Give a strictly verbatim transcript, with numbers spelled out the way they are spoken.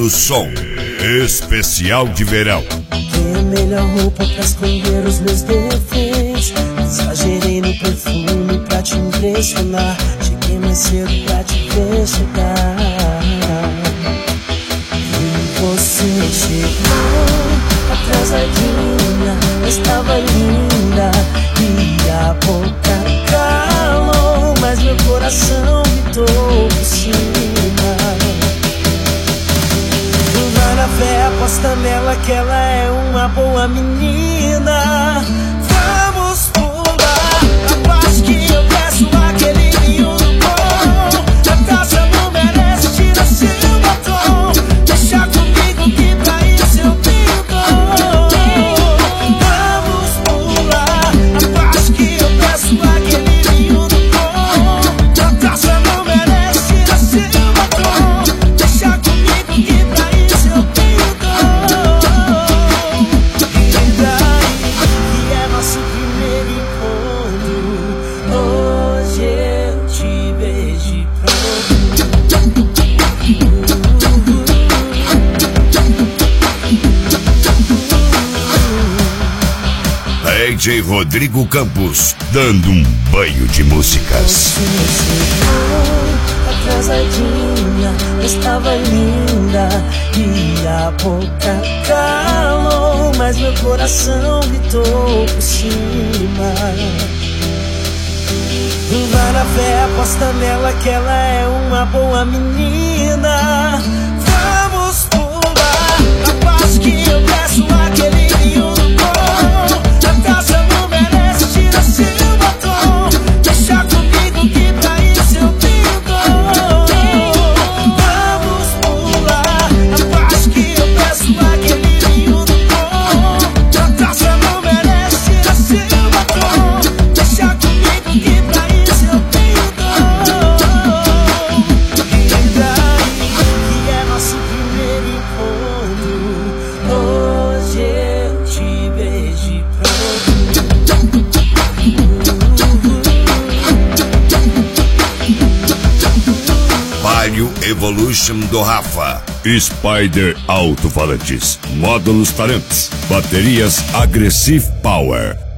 som especial de verão. Tem a melhor roupa pra esconder os meus defeitos. Exagerei no perfume pra te impressionar. Cheguei mais cedo pra te ver chegar. E você chegou atrasadinha, mas estava linda. E a boca calou, mas meu coração gritou por cima. Vai na fé, aposta nela que ela é uma boa menina. Vamos pular a parte que eu peço aquele vinho do bom. A taça não merece, tira seu batom. Deixa comigo que pra isso eu tenho dom. Vamos pular a parte que eu peço aquele vinho do bom. A taça não merece, tira seu batom. Deixa comigo que pra isso eu tenho dom. E daí que é nosso primeiro encontro. Hoje eu te vejo pronto. D J Rodrigo Campos, dando um banho de músicas. Atrasadinha, estava linda. E a boca calou, mas meu coração gritou por cima. Vai na fé, aposta nela que ela é uma boa menina. Vamos pular a parte que eu peço aquele vinho do bom. A taça não merece, tira seu batom. Deixa comigo que pra isso eu tenho dom. Vamos pular a parte que eu peço aquele vinho do bom. A taça não merece, tira seu batom. Deixa comigo que pra isso eu tenho dom. E daí que é nosso primeiro encontro. Hoje eu te vejo pronto. Palio Evolution do Rafa. Spider Alto-Falantes. Módulos Tarantes. Baterias Aggressive Power.